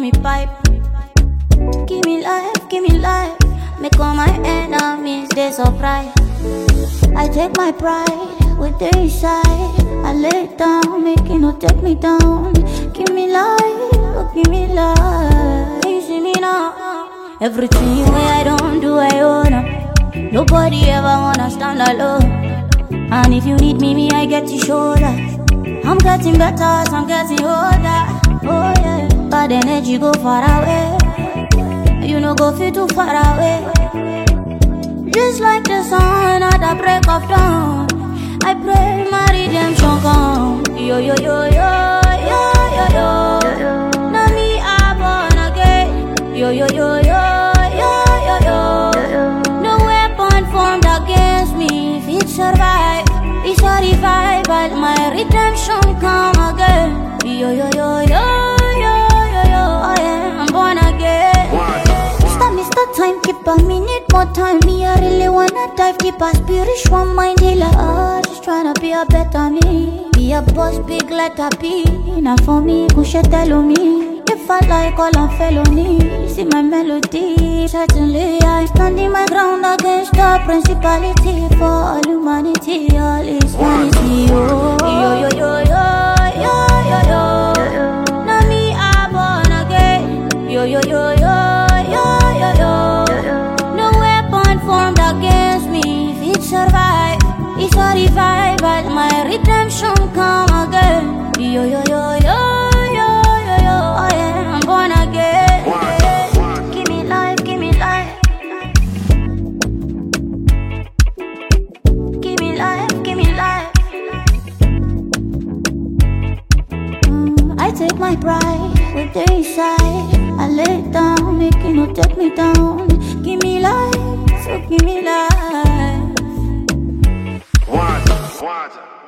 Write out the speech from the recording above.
me pipe. Give me life, make all my enemies they surprised. I take my pride with the inside. I lay it down, make it no take me down. Give me life, oh give me life. You see me now. Everything way I don't do, I own up. Nobody ever wanna stand alone. And if you need me, I get your shoulder. I'm getting better as I'm getting older. Oh yeah, bad energy go far away. You know go feel too far away. Just like the sun at the break of dawn, I pray my redemption come. Yo yo yo yo yo yo yo. Now me I born again. Yo yo yo yo yo yo yo. No weapon formed against me if it survive. It's a revival, my redemption come again. Yo yo yo yo yo yo yo. Oh yeah, I'm born again. Mr. Timekeeper, me need more time. Me, I really wanna dive deeper. Spiritual mind healer, just tryna be a better me. Be a boss, big letter P. Now for me, who should tell me? If I like all on felony, see my melody. Certainly, I stand in my ground against the principality. For all humanity, all is vanity. Oh, yo yo yo yo yo yo yo. Now me, I born again. Yo yo yo yo. No weapon formed against me if it survive. It's a revival, my redemption come again. Yo yo yo yo yo yo yo. Oh yeah, I'm born again. Give me life, give me life. Give me life, give me life. I take my pride with the inside. I lay it down, make it no take me down. Give me life, so give me life. Water.